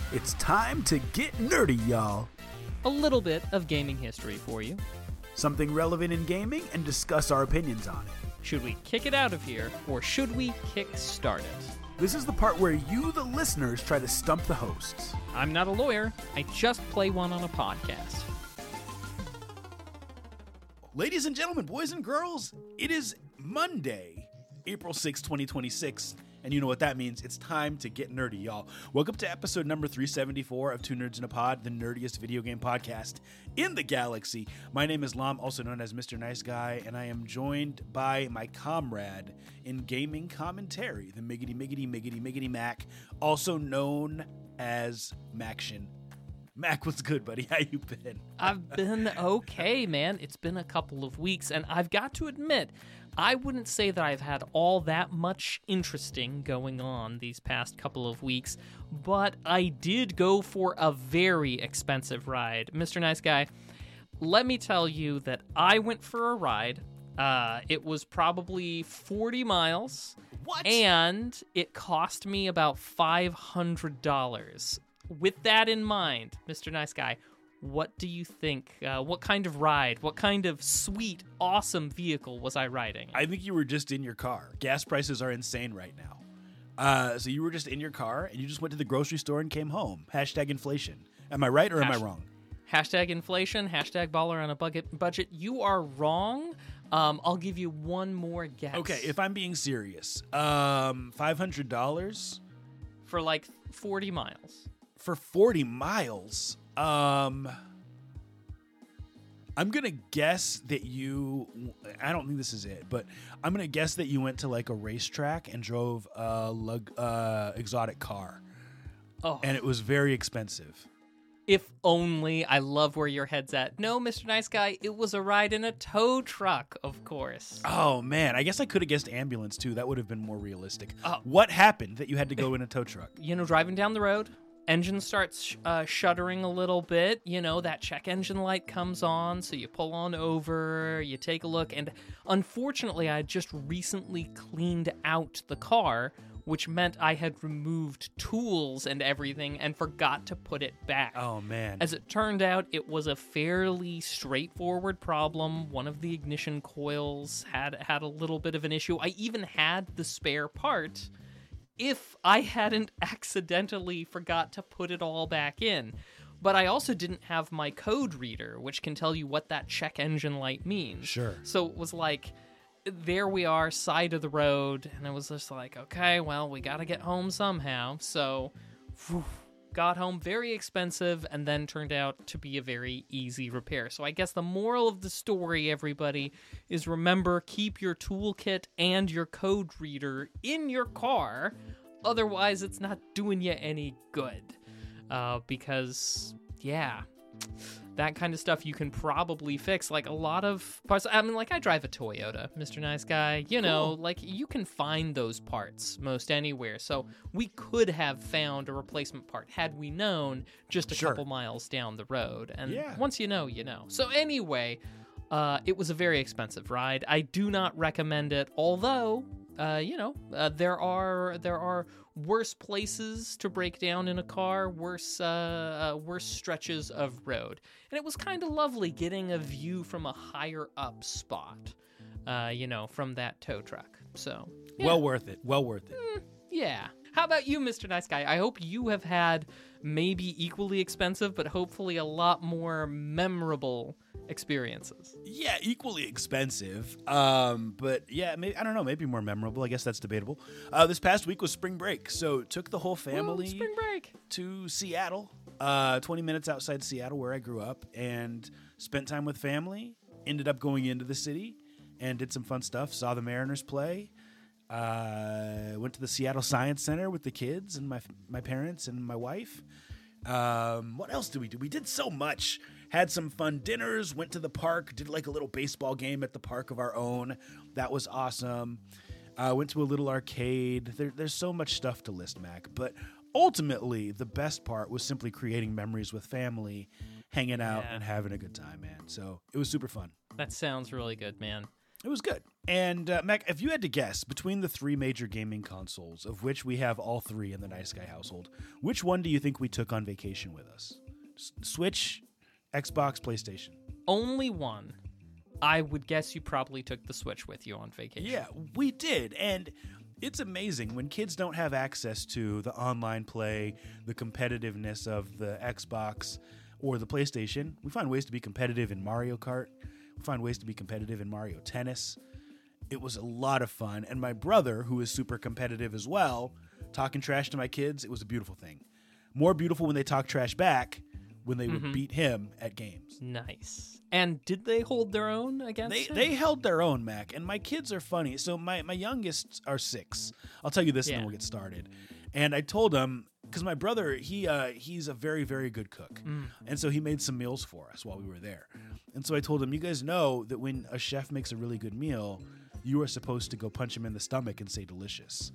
It's time to get nerdy, y'all. A little bit of gaming history for you. Something relevant in gaming and discuss our opinions on it. Should we kick it out of here, or should we kick-start it? This is the part where you, the listeners, try to stump the hosts. I'm not a lawyer. I just play one on a podcast. Ladies and gentlemen, boys and girls, it is Monday, April 6, 2026. And you know what that means. It's time to get nerdy, y'all. Welcome to episode number 374 of Two Nerds in a Pod, the nerdiest video game podcast in the galaxy. My name is Lam, also known as Mr. Nice Guy, and I am joined by my comrade in gaming commentary, the Miggity Mac, also known as Maction. Mac, what's good, buddy? How you been? I've been okay, man. It's been a couple of weeks, and I've got to admit, I wouldn't say that I've had all that much interesting going on these past couple of weeks, but I did go for a very expensive ride. Mr. Nice Guy, let me tell you that I went for a ride. It was probably 40 miles. What? And it cost me about $500. With that in mind, Mr. Nice Guy, what do you think? What kind of ride, what kind of sweet, awesome vehicle was I riding? I think you were just in your car. Gas prices are insane right now. So you were just in your car and you just went to the grocery store and came home. Hashtag inflation. Am I right or am I wrong? Hashtag inflation, hashtag baller on a budget. You are wrong. I'll give you one more guess. Okay, if I'm being serious, $500 for like 40 miles. For 40 miles, I'm gonna guess that I don't think this is it, but I'm gonna guess that you went to like a racetrack and drove a exotic car. Oh. And it was very expensive. If only. I love where your head's at. No, Mr. Nice Guy, it was a ride in a tow truck, of course. Oh, man. I guess I could have guessed ambulance, too. That would have been more realistic. What happened that you had to go in a tow truck? Driving down the road, engine starts shuddering a little bit. That check engine light comes on, so you pull on over, you take a look, and unfortunately, I had just recently cleaned out the car, which meant I had removed tools and everything and forgot to put it back. Oh, man. As it turned out, it was a fairly straightforward problem. One of the ignition coils had a little bit of an issue. I even had the spare part if I hadn't accidentally forgot to put it all back in. But I also didn't have my code reader, which can tell you what that check engine light means. Sure. So it was like, there we are, side of the road, and it was just like, okay, well, we gotta get home somehow. So, got home, very expensive, and then turned out to be a very easy repair. So I guess the moral of the story, everybody, is remember, keep your toolkit and your code reader in your car, otherwise it's not doing you any good. Because, yeah, that kind of stuff you can probably fix. Like a lot of parts. I mean, like I drive a Toyota, Mr. Nice Guy. Cool. Like you can find those parts most anywhere. So we could have found a replacement part had we known just a couple miles down the road. And once you know, you know. So anyway, it was a very expensive ride. I do not recommend it. Although, there are worse places to break down in a car, worse stretches of road. And it was kind of lovely getting a view from a higher up spot, from that tow truck. So, yeah. Well worth it. Yeah. How about you, Mr. Nice Guy? I hope you have had maybe equally expensive, but hopefully a lot more memorable experiences. Yeah, equally expensive. But yeah, maybe, I don't know, maybe more memorable. I guess that's debatable. This past week was spring break, so took the whole family spring break to Seattle, 20 minutes outside Seattle where I grew up, and spent time with family. Ended up going into the city and did some fun stuff. Saw the Mariners play. Went to the Seattle Science Center with the kids and my parents and my wife. What else did we do? We did so much. Had some fun dinners, went to the park, did like a little baseball game at the park of our own. That was awesome. Went to a little arcade. There's so much stuff to list, Mac. But ultimately, the best part was simply creating memories with family, hanging out, and having a good time, man. So it was super fun. That sounds really good, man. It was good. And Mac, if you had to guess between the three major gaming consoles, of which we have all three in the Nice Guy household, which one do you think we took on vacation with us? Switch, Xbox, PlayStation? Only one. I would guess you probably took the Switch with you on vacation. Yeah, we did. And it's amazing when kids don't have access to the online play, the competitiveness of the Xbox or the PlayStation. We find ways to be competitive in Mario Kart. We find ways to be competitive in Mario Tennis. It was a lot of fun. And my brother, who is super competitive as well, talking trash to my kids, it was a beautiful thing. More beautiful when they talk trash back when they would beat him at games. Nice. And did they hold their own against him? They held their own, Mac. And my kids are funny. So my youngest are 6. I'll tell you this and then we'll get started. And I told him, because my brother, he's a very, very good cook. And so he made some meals for us while we were there. And so I told him, you guys know that when a chef makes a really good meal, you are supposed to go punch him in the stomach and say delicious.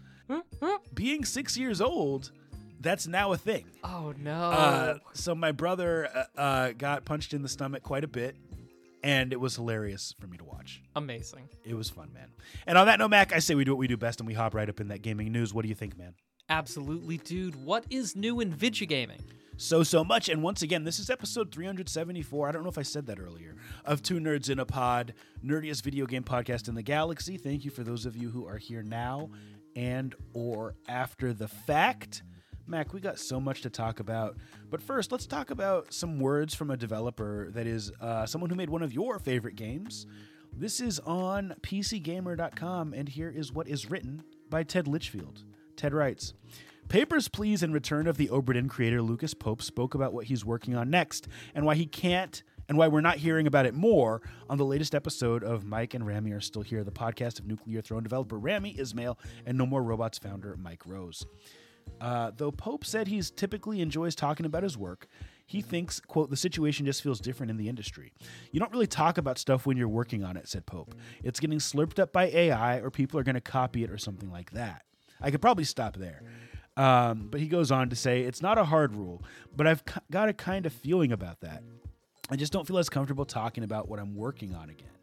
Being 6 years old, that's now a thing. Oh, no. So my brother got punched in the stomach quite a bit, and it was hilarious for me to watch. Amazing. It was fun, man. And on that note, Mac, I say we do what we do best, and we hop right up in that gaming news. What do you think, man? Absolutely, dude. What is new in video gaming? So much. And once again, this is episode 374. I don't know if I said that earlier. Of Two Nerds in a Pod, nerdiest video game podcast in the galaxy. Thank you for those of you who are here now and or after the fact. Mac, we got so much to talk about. But first, let's talk about some words from a developer that is someone who made one of your favorite games. This is on PCGamer.com, and here is what is written by Ted Litchfield. Ted writes, Papers, Please and Return of the Obra Dinn creator Lucas Pope spoke about what he's working on next and why he can't and why we're not hearing about it more on the latest episode of Mike and Rami Are Still Here, the podcast of Nuclear Throne developer Rami Ismail and No More Robots founder Mike Rose. Though Pope said he typically enjoys talking about his work, he thinks, quote, the situation just feels different in the industry. You don't really talk about stuff when you're working on it, said Pope. It's getting slurped up by AI or people are going to copy it or something like that. I could probably stop there. But he goes on to say, it's not a hard rule, but I've got a kind of feeling about that. I just don't feel as comfortable talking about what I'm working on again.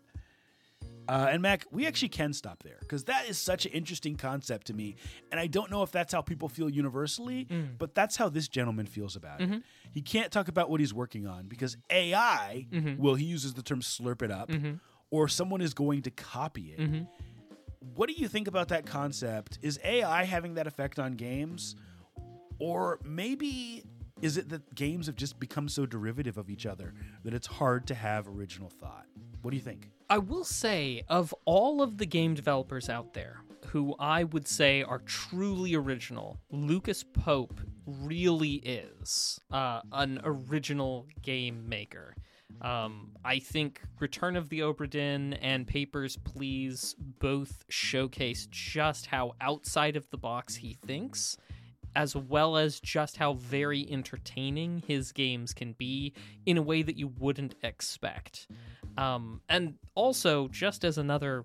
And Mac, we actually can stop there because that is such an interesting concept to me. And I don't know if that's how people feel universally, but that's how this gentleman feels about it. He can't talk about what he's working on because AI, well, he uses the term slurp it up, or someone is going to copy it. What do you think about that concept? Is AI having that effect on games? Or maybe is it that games have just become so derivative of each other that it's hard to have original thought? What do you think? I will say, of all of the game developers out there who I would say are truly original, Lucas Pope really is an original game maker. I think Return of the Obra Dinn and Papers, Please both showcase just how outside of the box he thinks, as well as just how very entertaining his games can be in a way that you wouldn't expect. And also, just as another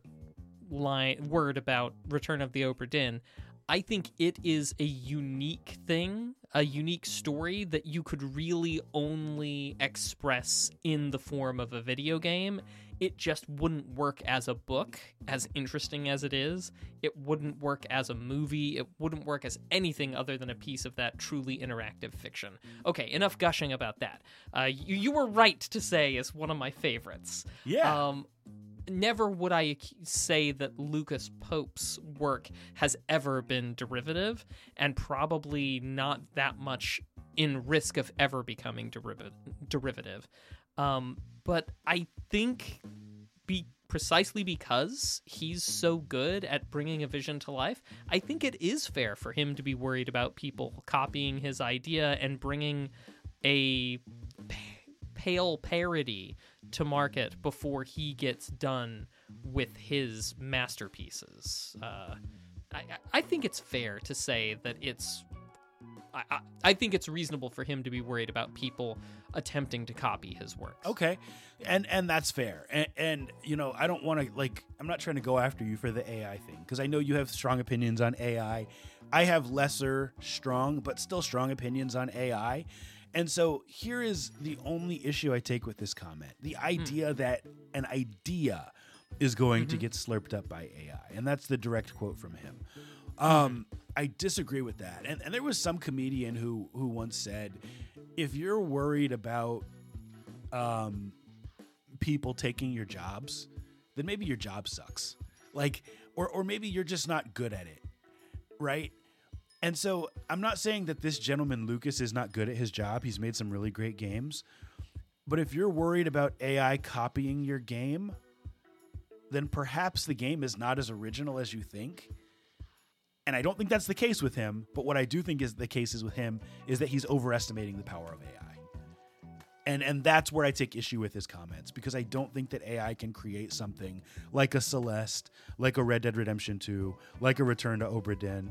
word about Return of the Obra Dinn, I think it is a unique thing, a unique story that you could really only express in the form of a video game. It just wouldn't work as a book, as interesting as it is. It wouldn't work as a movie. It wouldn't work as anything other than a piece of that truly interactive fiction. Okay, enough gushing about that. You were right to say is one of my favorites. Yeah. Never would I say that Lucas Pope's work has ever been derivative, and probably not that much in risk of ever becoming derivative. But I think precisely because he's so good at bringing a vision to life, I think it is fair for him to be worried about people copying his idea and bringing a pale parody to market before he gets done with his masterpieces. I think it's fair to say that I think it's reasonable for him to be worried about people attempting to copy his works. Okay, and that's fair. And you know, I don't want to I'm not trying to go after you for the AI thing because I know you have strong opinions on AI. I have lesser strong but still strong opinions on AI. And so here is the only issue I take with this comment. The idea that an idea is going to get slurped up by AI. And that's the direct quote from him. I disagree with that. And there was some comedian who once said, if you're worried about people taking your jobs, then maybe your job sucks. Like, or maybe you're just not good at it, right? And so I'm not saying that this gentleman, Lucas, is not good at his job. He's made some really great games. But if you're worried about AI copying your game, then perhaps the game is not as original as you think. And I don't think that's the case with him. But what I do think is the case is with him is that he's overestimating the power of AI. And that's where I take issue with his comments, because I don't think that AI can create something like a Celeste, like a Red Dead Redemption 2, like a Return to Obra Dinn.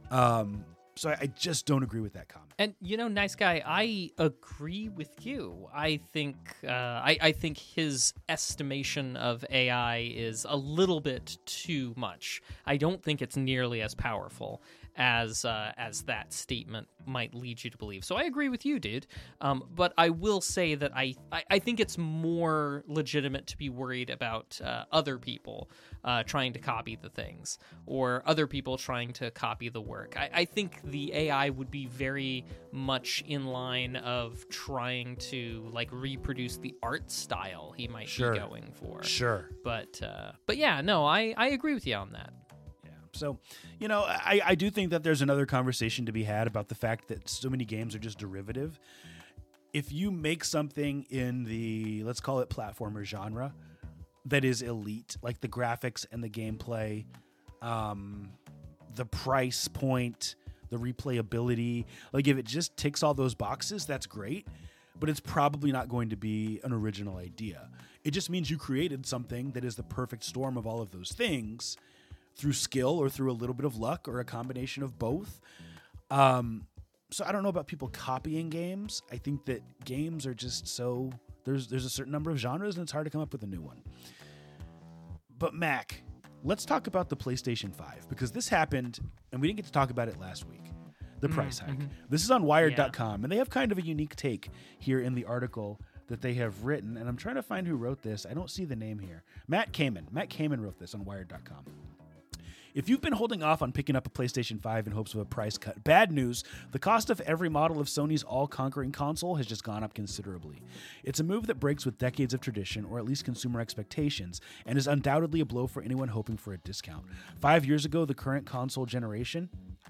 So I just don't agree with that comment. And nice guy, I agree with you. I think I think his estimation of AI is a little bit too much. I don't think it's nearly as powerful as that statement might lead you to believe. So I agree with you, dude. But I will say that I think it's more legitimate to be worried about other people trying to copy the things, or other people trying to copy the work. I think the AI would be very much in line of trying to like reproduce the art style he might be going for. Sure. But yeah, no, I agree with you on that. So, I do think that there's another conversation to be had about the fact that so many games are just derivative. If you make something in the, let's call it platformer genre, that is elite, like the graphics and the gameplay, the price point, the replayability, like if it just ticks all those boxes, that's great, but it's probably not going to be an original idea. It just means you created something that is the perfect storm of all of those things, through skill or through a little bit of luck or a combination of both. So I don't know about people copying games. I think that games are just so... There's a certain number of genres, and it's hard to come up with a new one. But Mac, let's talk about the PlayStation 5, because this happened, and we didn't get to talk about it last week. The price hike. This is on Wired.com, and they have kind of a unique take here in the article that they have written, and I'm trying to find who wrote this. I don't see the name here. Matt Kamen. Matt Kamen wrote this on Wired.com. If you've been holding off on picking up a PlayStation 5 in hopes of a price cut, bad news, the cost of every model of Sony's all-conquering console has just gone up considerably. It's a move that breaks with decades of tradition, or at least consumer expectations, and is undoubtedly a blow for anyone hoping for a discount. 5 years into the current console generation.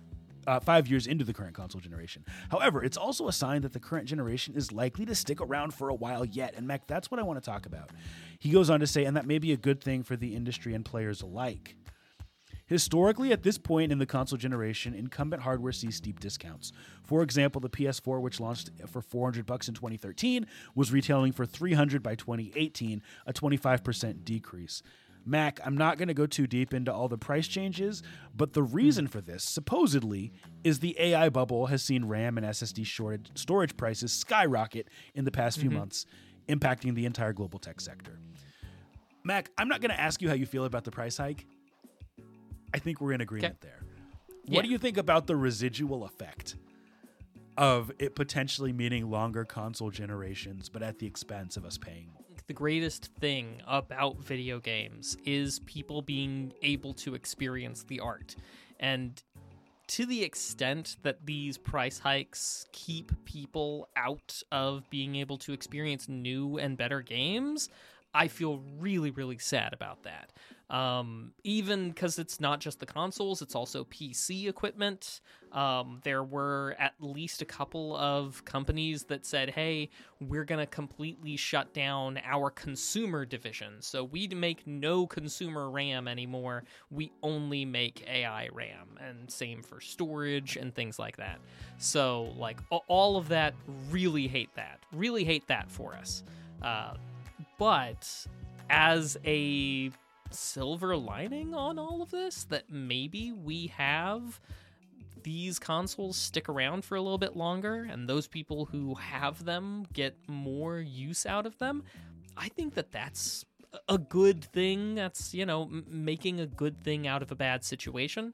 However, it's also a sign that the current generation is likely to stick around for a while yet. And Mac, that's what I want to talk about. He goes on to say, and that may be a good thing for the industry and players alike. Historically, at this point in the console generation, incumbent hardware sees steep discounts. For example, the PS4, which launched for $400 in 2013, was retailing for $300 by 2018, a 25% decrease. Mac, I'm not going to go too deep into all the price changes, but the reason for this, supposedly, is the AI bubble has seen RAM and SSD storage prices skyrocket in the past few months, impacting the entire global tech sector. Mac, I'm not going to ask you how you feel about the price hike. I think we're in agreement there. What do you think about the residual effect of it potentially meaning longer console generations, but at the expense of us paying more? The greatest thing about video games is people being able to experience the art. And to the extent that these price hikes keep people out of being able to experience new and better games, I feel really, really sad about that. Even because it's not just the consoles, it's also PC equipment. There were at least a couple of companies that said, hey, we're going to completely shut down our consumer division. So we make no consumer RAM anymore. We only make AI RAM, and same for storage and things like that. So like all of that, really hate that for us. But as a silver lining on all of this, that maybe we have these consoles stick around for a little bit longer, and those people who have them get more use out of them, I think that that's a good thing. That's, making a good thing out of a bad situation.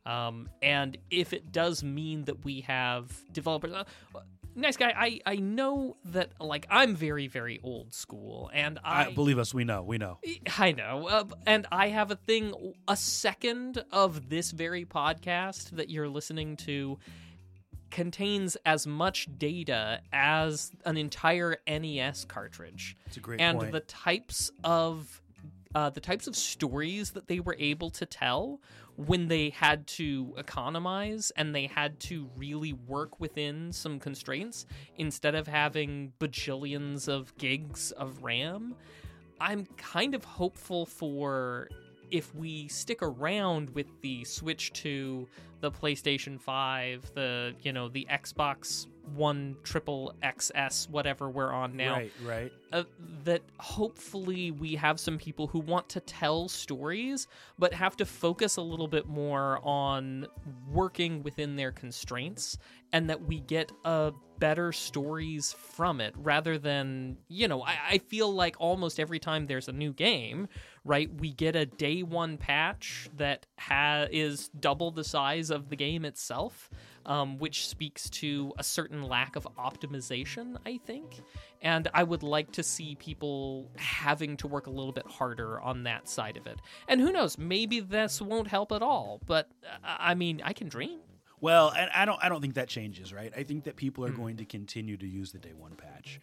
And if it does mean that we have developers, Nice Guy, I know that, like, I'm very, very old school, and believe us, we know. I know, and I have a second of this very podcast that you're listening to contains as much data as an entire NES cartridge. It's a great and point. the types of stories that they were able to tell when they had to economize and they had to really work within some constraints instead of having bajillions of gigs of RAM. I'm kind of hopeful for, if we stick around with the Switch 2, the PlayStation 5, the Xbox One triple XS, whatever we're on now. Right. That hopefully we have some people who want to tell stories, but have to focus a little bit more on working within their constraints, and that we get better stories from it, rather than, I feel like almost every time there's a new game, right, we get a day one patch that is double the size of the game itself, which speaks to a certain lack of optimization, I think. And I would like to see people having to work a little bit harder on that side of it. And who knows, maybe this won't help at all, but I mean, I can dream. Well, and I don't think that changes, right? I think that people are going to continue to use the day one patch.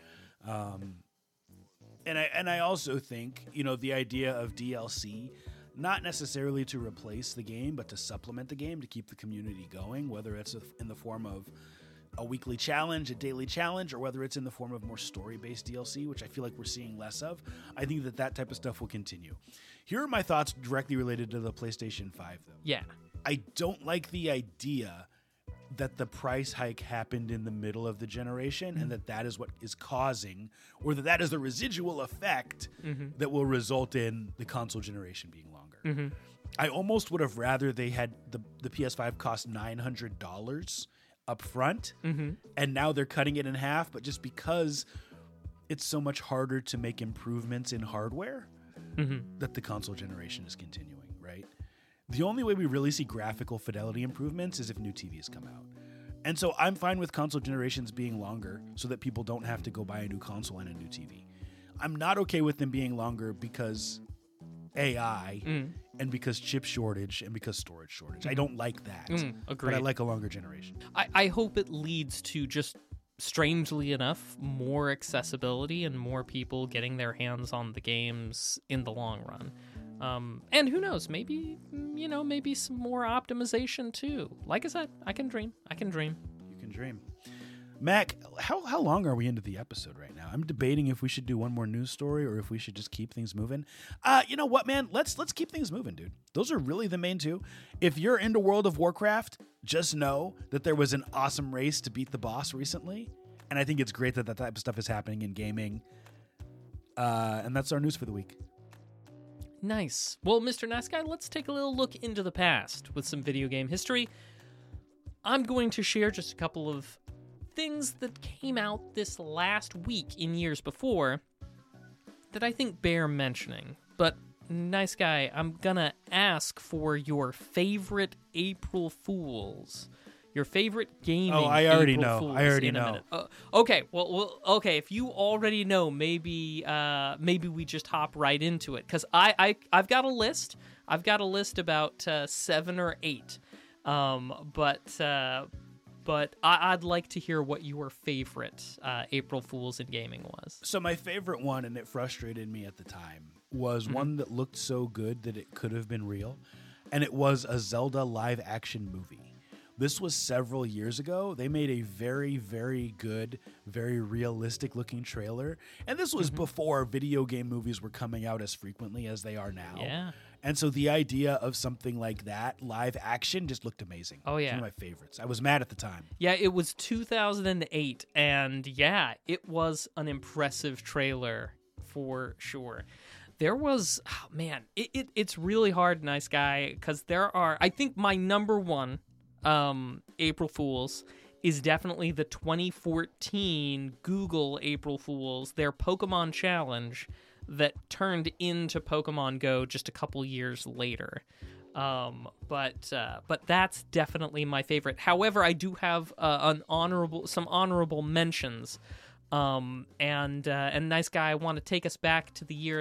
And I also think, the idea of DLC, not necessarily to replace the game, but to supplement the game, to keep the community going, whether it's in the form of a weekly challenge, a daily challenge, or whether it's in the form of more story-based DLC, which I feel like we're seeing less of. I think that type of stuff will continue. Here are my thoughts directly related to the PlayStation 5, though. Yeah. I don't like the idea that the price hike happened in the middle of the generation, and that is what is causing, or that is the residual effect that will result in the console generation being longer. I almost would have rather they had the PS5 cost $900 up front, and now they're cutting it in half, but just because it's so much harder to make improvements in hardware, that the console generation is continuing, right? The only way we really see graphical fidelity improvements is if new TVs come out. And so I'm fine with console generations being longer so that people don't have to go buy a new console and a new TV. I'm not okay with them being longer because AI and because chip shortage and because storage shortage. I don't like that. Agreed. But I like a longer generation. I hope it leads to, just strangely enough, more accessibility and more people getting their hands on the games in the long run. And who knows, maybe some more optimization too. Like I said, I can dream. You can dream. Mac, how long are we into the episode right now? I'm debating if we should do one more news story or if we should just keep things moving. You know what, man? Let's keep things moving, dude. Those are really the main two. If you're into World of Warcraft, just know that there was an awesome race to beat the boss recently, and I think it's great that type of stuff is happening in gaming. And that's our news for the week. Nice. Well, Mr. Nice Guy, let's take a little look into the past with some video game history. I'm going to share just a couple of things that came out this last week in years before that I think bear mentioning. But, Nice Guy, I'm gonna ask for your favorite April Fools. Your favorite gaming I already April know. Fools I already in a know. minute. Okay, well, okay. If you already know, maybe we just hop right into it, because I've got a list. I've got a list about 7 or 8, but I'd like to hear what your favorite April Fools in gaming was. So my favorite one, and it frustrated me at the time, was one that looked so good that it could have been real, and it was a Zelda live-action movie. This was several years ago. They made a very, very good, very realistic-looking trailer, and this was before video game movies were coming out as frequently as they are now. Yeah. And so the idea of something like that, live action, just looked amazing. Oh, yeah. It's one of my favorites. I was mad at the time. Yeah, it was 2008, and yeah, it was an impressive trailer for sure. There was, it's really hard, Nice Guy, because I think my number one April Fools is definitely the 2014 Google April Fools, their Pokemon Challenge that turned into Pokemon Go just a couple years later. But that's definitely my favorite. However, I do have some honorable mentions. And nice guy, I want to take us back to the year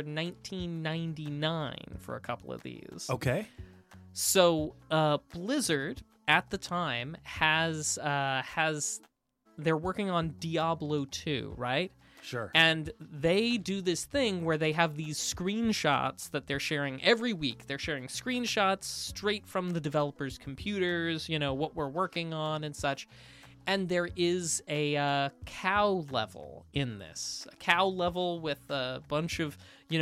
1999 for a couple of these. Okay. So, Blizzard at the time has they're working on Diablo 2, right? Sure. And they do this thing where they have these screenshots that they're sharing every week. They're sharing screenshots straight from the developers' computers, what we're working on and such. And there is a cow level in this. A cow level with a bunch of,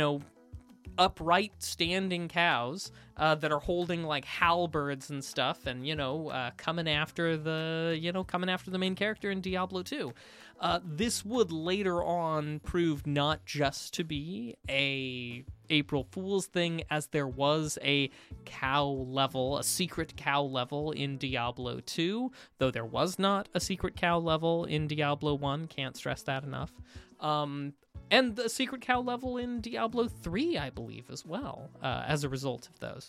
upright standing cows that are holding like halberds and stuff and coming after the main character in Diablo 2. This would later on prove not just to be a April Fool's thing, as there was a secret cow level in Diablo 2, though there was not a secret cow level in Diablo 1. Can't stress that enough. And the secret cow level in Diablo 3, I believe, as well, as a result of those.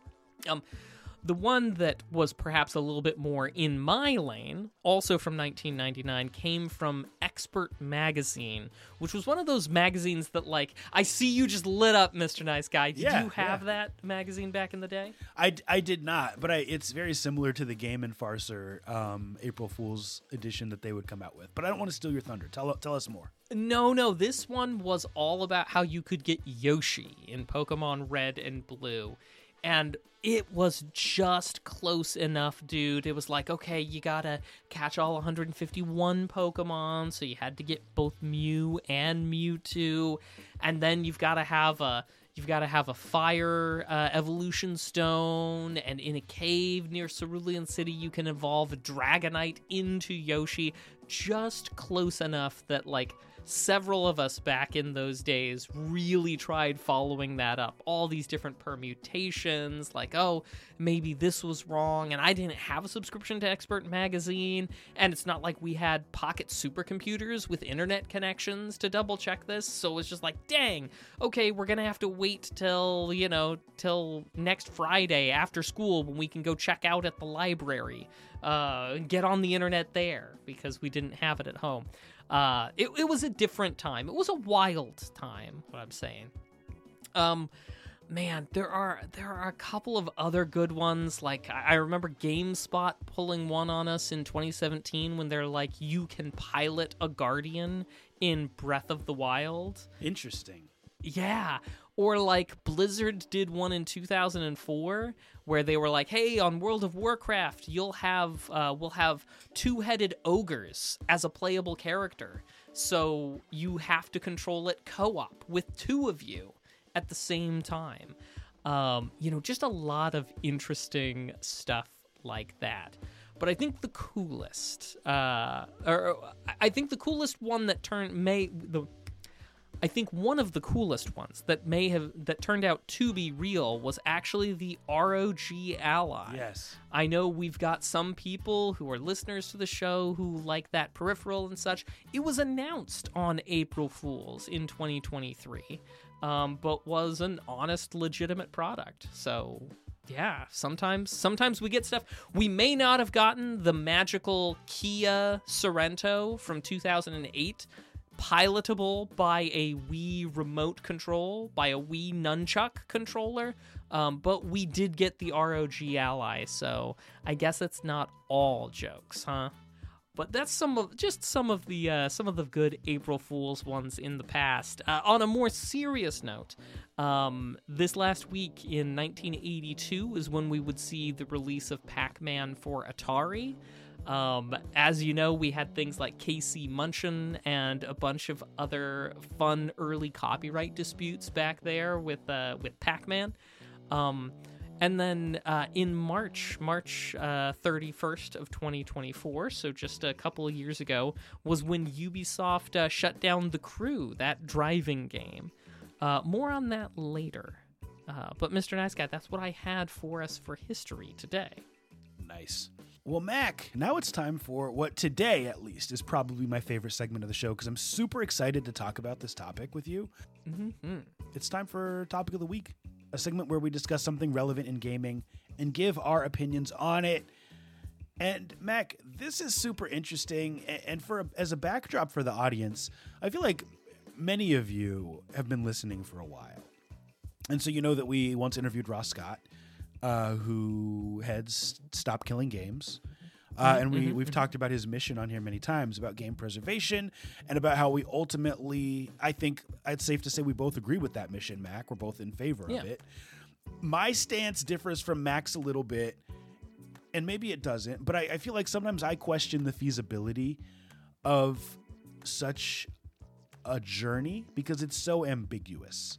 The one that was perhaps a little bit more in my lane, also from 1999, came from Expert Magazine, which was one of those magazines that, I see you just lit up, Mr. Nice Guy. Did you have that magazine back in the day? I did not, but it's very similar to the Game & Farcer April Fool's edition that they would come out with. But I don't want to steal your thunder. Tell us more. No, this one was all about how you could get Yoshi in Pokemon Red and Blue. And it was just close enough, dude. It was like, okay, you gotta catch all 151 Pokemon, so you had to get both Mew and Mewtwo, and then you've gotta have a fire evolution stone, and in a cave near Cerulean City, you can evolve a Dragonite into Yoshi. Just close enough that several of us back in those days really tried following that up. All these different permutations, maybe this was wrong, and I didn't have a subscription to Expert Magazine, and it's not like we had pocket supercomputers with internet connections to double check this, so it's just dang, okay, we're gonna have to wait till next Friday after school when we can go check out at the library, get on the internet there, because we didn't have it at home. It was a different time. It was a wild time, what I'm saying. Man, there are a couple of other good ones. I remember GameSpot pulling one on us in 2017 when they're you can pilot a Guardian in Breath of the Wild. Interesting. Yeah. Or Blizzard did one in 2004 where they were hey, on World of Warcraft, we'll have two-headed ogres as a playable character. So you have to control it co-op with two of you at the same time. Just a lot of interesting stuff like that. But I think the coolest, one that I think one of the coolest ones that turned out to be real was actually the ROG Ally. Yes. I know we've got some people who are listeners to the show who like that peripheral and such. It was announced on April Fool's in 2023, but was an honest, legitimate product. So yeah, sometimes we get stuff. We may not have gotten the magical Kia Sorrento from 2008, pilotable by a Wii remote control, by a Wii nunchuck controller, but we did get the ROG Ally, so I guess it's not all jokes, huh? But that's some of the good April Fool's ones in the past. On a more serious note, this last week in 1982 is when we would see the release of Pac-Man for Atari. As you know, we had things like KC Munchin and a bunch of other fun early copyright disputes back there with Pac-Man. And then in March 31st of 2024, so just a couple of years ago, was when Ubisoft shut down The Crew, that driving game. More on that later. But Mr. Nice Guy, that's what I had for us for history today. Nice. Well, Mac, now it's time for what today, at least, is probably my favorite segment of the show because I'm super excited to talk about this topic with you. Mm-hmm. It's time for Topic of the Week. a segment where we discuss something relevant in gaming and give our opinions on it. And Mac, this is super interesting. And as a backdrop for the audience, I feel like many of you have been listening for a while. And so you know that we once interviewed Ross Scott, who heads Stop Killing Games. And we've talked about his mission on here many times about game preservation and about how we ultimately, I think it's safe to say we both agree with that mission, Mac. We're both in favor of it. My stance differs from Mac's a little bit, and maybe it doesn't, but I feel like sometimes I question the feasibility of such a journey because it's so ambiguous.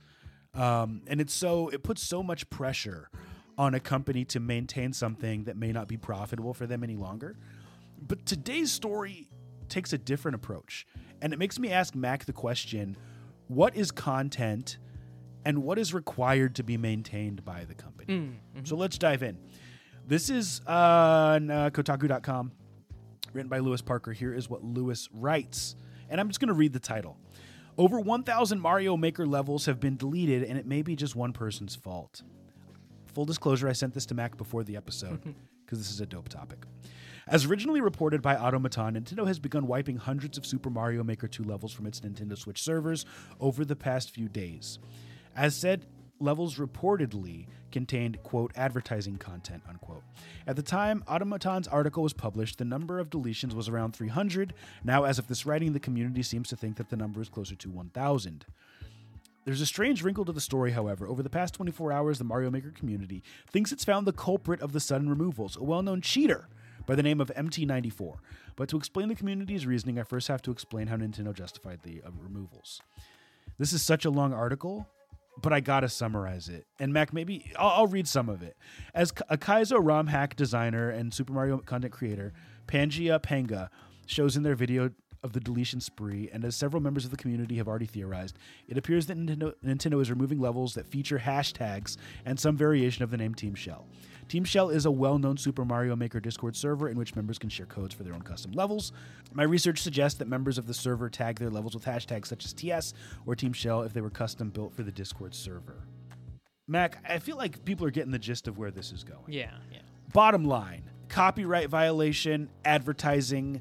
And it puts so much pressure on a company to maintain something that may not be profitable for them any longer. But today's story takes a different approach. And it makes me ask Mac the question, what is content and what is required to be maintained by the company? So let's dive in. This is on Kotaku.com, written by Lewis Parker. Here is what Lewis writes. And I'm just going to read the title. Over 1,000 Mario Maker levels have been deleted, and it may be just one person's fault. Full disclosure, I sent this to Mac before the episode because this is a dope topic. As originally reported by Automaton, Nintendo has begun wiping hundreds of Super Mario Maker 2 levels from its Nintendo Switch servers over the past few days. As said, levels reportedly contained, quote, advertising content, unquote. At the time Automaton's article was published, the number of deletions was around 300. Now, as of this writing, the community seems to think that the number is closer to 1,000. There's a strange wrinkle to the story, however. Over the past 24 hours, the Mario Maker community thinks it's found the culprit of the sudden removals, a well-known cheater by the name of MT94. But to explain the community's reasoning, I first have to explain how Nintendo justified the removals. This is such a long article, but I gotta summarize it. And Mac, maybe I'll read some of it. As a Kaizo ROM hack designer and Super Mario content creator, Pangia Panga shows in their video of the deletion spree, and as several members of the community have already theorized, it appears that Nintendo is removing levels that feature hashtags and some variation of the name Team Shell. Team Shell is a well-known Super Mario Maker Discord server in which members can share codes for their own custom levels. My research suggests that members of the server tag their levels with hashtags such as TS or Team Shell if they were custom built for the Discord server. Mac, I feel like people are getting the gist of where this is going. Yeah. Bottom line, copyright violation, advertising,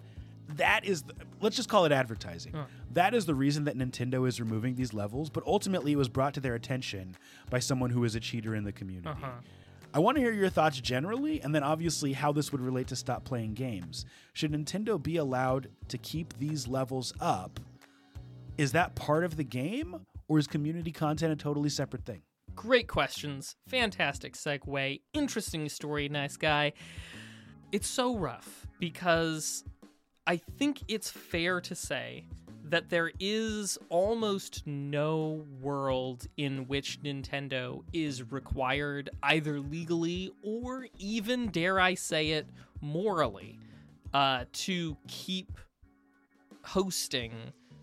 let's just call it advertising. That is the reason that Nintendo is removing these levels, but ultimately it was brought to their attention by someone who is a cheater in the community. I want to hear your thoughts generally, and then obviously how this would relate to Stop Playing Games. Should Nintendo be allowed to keep these levels up? Is that part of the game, or is community content a totally separate thing? Great questions. Fantastic segue. Interesting story, nice guy. It's so rough because I think it's fair to say that there is almost no world in which Nintendo is required, either legally or even, dare I say it, morally, to keep hosting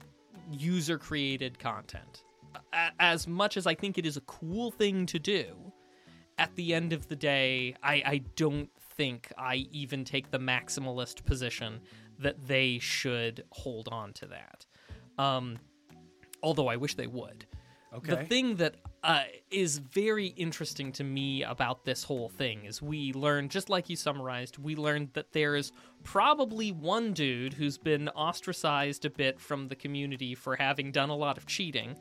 user-created content. As much as I think it is a cool thing to do, at the end of the day, I don't think I even take the maximalist position that they should hold on to that. Although I wish they would. Okay. The thing that is very interesting to me about this whole thing is we learned, just like you summarized, we learned that there's probably one dude who's been ostracized a bit from the community for having done a lot of cheating,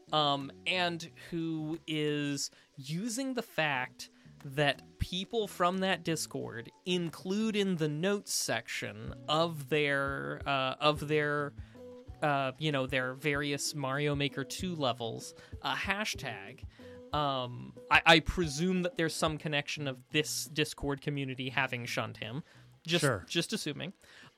and who is using the fact that people from that Discord include in the notes section of their various Mario Maker 2 levels a hashtag. I presume that there's some connection of this Discord community having shunned him. Just assuming.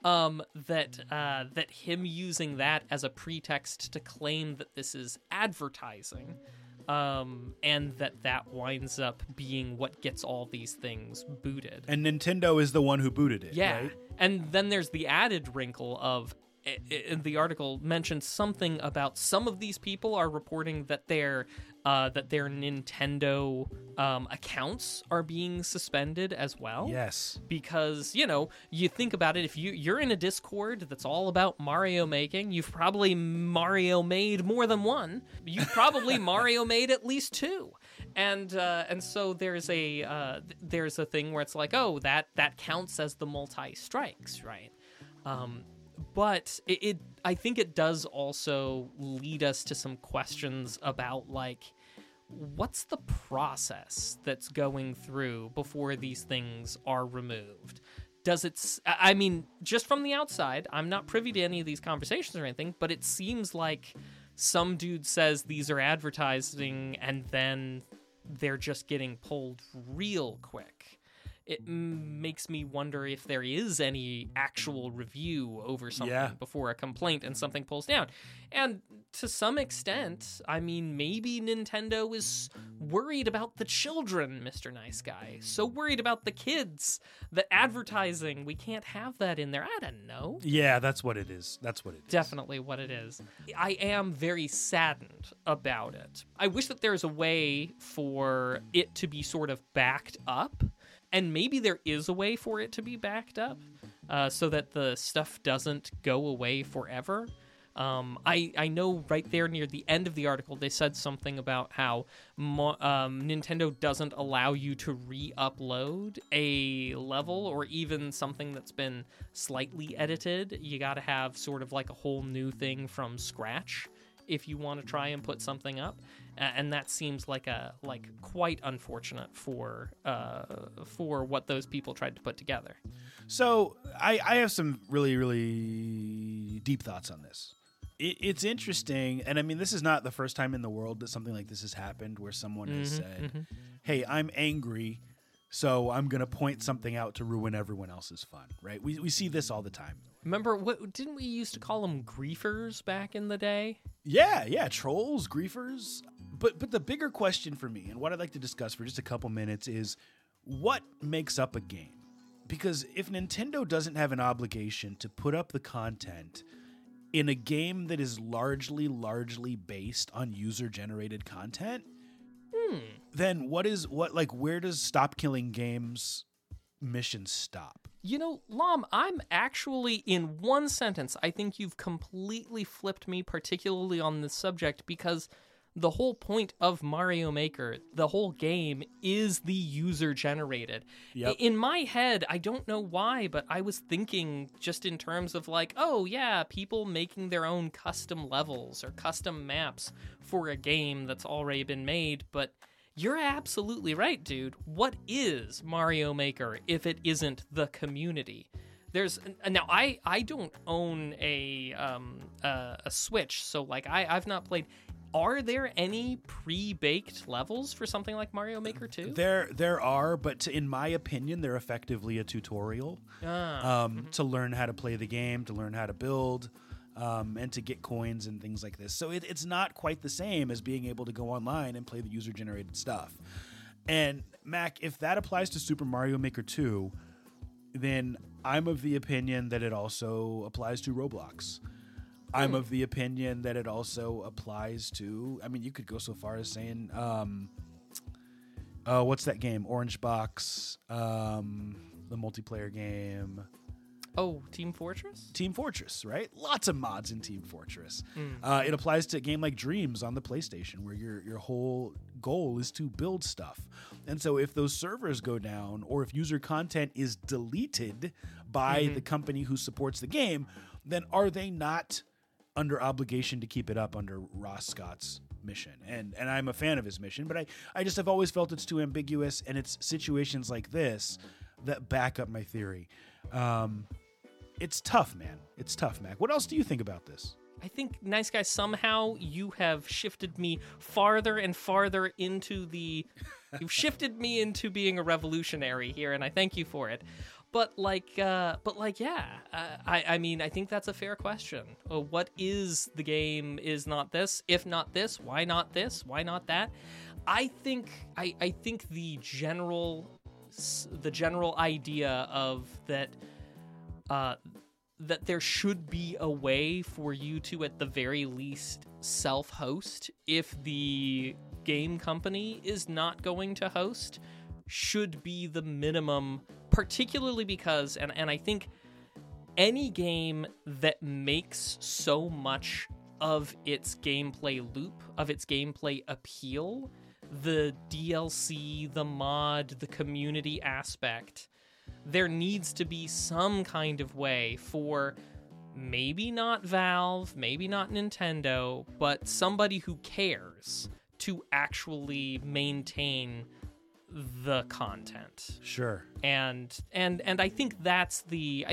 That him using that as a pretext to claim that this is advertising. And that winds up being what gets all these things booted. And Nintendo is the one who booted it, yeah. right? And then there's the added wrinkle of, the article mentions something about some of these people are reporting that their Nintendo accounts are being suspended as well. Yes. Because, you think about it, if you're in a Discord that's all about Mario making, you've probably Mario made more than one. You've probably Mario made at least two. And so there's a thing where it's like, oh, that counts as the multi-strikes, right? But I think it does also lead us to some questions about, like, what's the process that's going through before these things are removed? I mean, just from the outside, I'm not privy to any of these conversations or anything, but it seems like some dude says these are advertising and then they're just getting pulled real quick. It makes me wonder if there is any actual review over something before a complaint and something pulls down. And to some extent, I mean, maybe Nintendo is worried about the children, Mr. Nice Guy. So worried about the kids that advertising, we can't have that in there. I don't know. Yeah, that's what it is. Definitely what it is. I am very saddened about it. I wish that there's a way for it to be sort of backed up. And maybe there is a way for it to be backed up so that the stuff doesn't go away forever. I know right there near the end of the article, they said something about how Nintendo doesn't allow you to re-upload a level or even something that's been slightly edited. You got to have sort of like a whole new thing from scratch if you want to try and put something up. And that seems like quite unfortunate for what those people tried to put together. So I have some really, really deep thoughts on this. It's interesting, and I mean, this is not the first time in the world that something like this has happened, where someone has said, hey, I'm angry, so I'm going to point something out to ruin everyone else's fun, right? We see this all the time. Remember, didn't we used to call them griefers back in the day? Yeah, trolls, griefers. But the bigger question for me, and what I'd like to discuss for just a couple minutes, is what makes up a game? Because if Nintendo doesn't have an obligation to put up the content in a game that is largely based on user-generated content, then where does Stop Killing Games mission stop? You know, Lom, I'm actually, in one sentence, I think you've completely flipped me, particularly on this subject, because the whole point of Mario Maker, the whole game, is the user-generated. Yep. In my head, I don't know why, but I was thinking just in terms of like, oh yeah, people making their own custom levels or custom maps for a game that's already been made, but you're absolutely right, dude. What is Mario Maker if it isn't the community? Now I don't own a Switch, so like I've not played. Are there any pre-baked levels for something like Mario Maker 2? There are, but in my opinion, they're effectively a tutorial to learn how to play the game, to learn how to build, and to get coins and things like this. So it's not quite the same as being able to go online and play the user-generated stuff. And Mac, if that applies to Super Mario Maker 2, then I'm of the opinion that it also applies to Roblox. I'm of the opinion that it also applies to, I mean, you could go so far as saying, what's that game? Orange Box, the multiplayer game. Oh, Team Fortress? Team Fortress, right? Lots of mods in Team Fortress. It applies to a game like Dreams on the PlayStation, where your whole goal is to build stuff. And so if those servers go down, or if user content is deleted by the company who supports the game, then are they not under obligation to keep it up under Ross Scott's mission? And I'm a fan of his mission, but I just have always felt it's too ambiguous, and it's situations like this that back up my theory. It's tough, man. It's tough, Mac. What else do you think about this? I think, Nice Guy, somehow you have shifted me farther and farther into you've shifted me into being a revolutionary here, and I thank you for it. But yeah, I mean, I think that's a fair question. What is the game? Is not this? If not this, why not this? Why not that? I think the general idea of that there should be a way for you to, at the very least, self-host if the game company is not going to host, should be the minimum, particularly because, and I think any game that makes so much of its gameplay loop, of its gameplay appeal, the DLC, the mod, the community aspect, there needs to be some kind of way for maybe not Valve, maybe not Nintendo, but somebody who cares to actually maintain the content. Sure. And I think that's the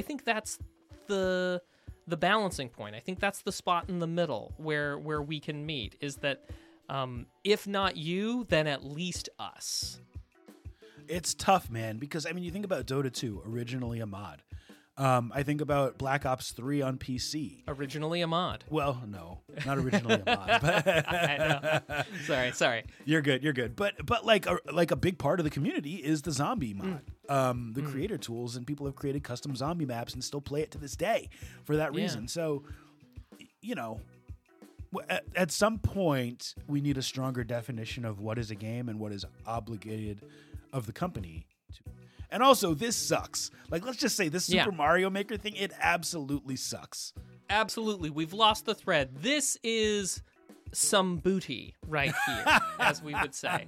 balancing point. I think that's the spot in the middle where we can meet, is that if not you, then at least us. It's tough, man, because I mean, you think about Dota 2, originally a mod. I think about Black Ops 3 on PC. Originally a mod. Well, no, not originally a mod. But I know. Sorry. You're good. But like a big part of the community is the zombie mod. The creator tools, and people have created custom zombie maps and still play it to this day for that reason. Yeah. So, you know, at some point we need a stronger definition of what is a game and what is obligated of the company to. And also, this sucks. Like, let's just say this Super Mario Maker thing, it absolutely sucks. Absolutely. We've lost the thread. This is some booty right here, as we would say.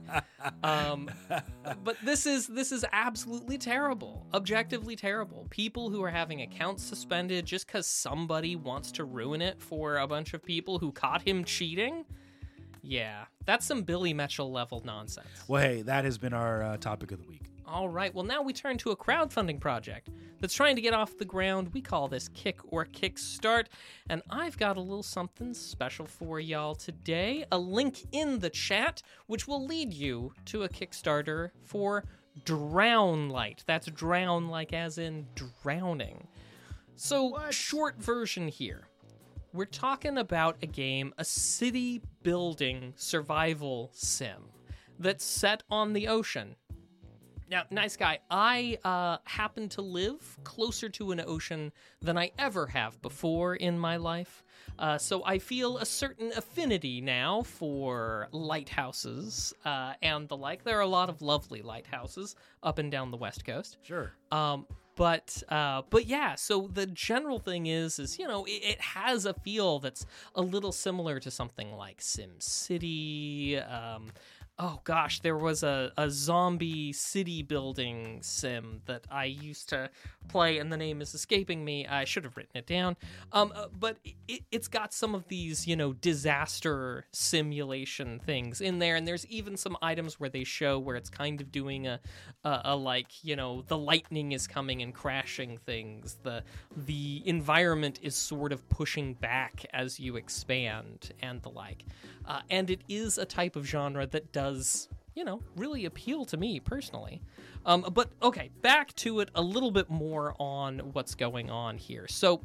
But this is absolutely terrible. Objectively terrible. People who are having accounts suspended just because somebody wants to ruin it for a bunch of people who caught him cheating. Yeah, that's some Billy Mitchell level nonsense. Well, hey, that has been our topic of the week. All right, well, now we turn to a crowdfunding project that's trying to get off the ground. We call this Kick or Kickstart, and I've got a little something special for y'all today. A link in the chat, which will lead you to a Kickstarter for Drownlight. That's drown like as in drowning. So, short version here. We're talking about a game, a city-building survival sim that's set on the ocean. Now, nice guy, I happen to live closer to an ocean than I ever have before in my life, so I feel a certain affinity now for lighthouses and the like. There are a lot of lovely lighthouses up and down the West Coast. Sure. But yeah, so the general thing is you know, it has a feel that's a little similar to something like SimCity. Oh gosh, there was a zombie city building sim that I used to play, and the name is escaping me. I should have written it down. But it's got some of these, you know, disaster simulation things in there, and there's even some items where they show where it's kind of doing a like, you know, the lightning is coming and crashing things. The environment is sort of pushing back as you expand and the like. And it is a type of genre that does, you know, really appeal to me personally. But okay, back to it a little bit more on what's going on here. So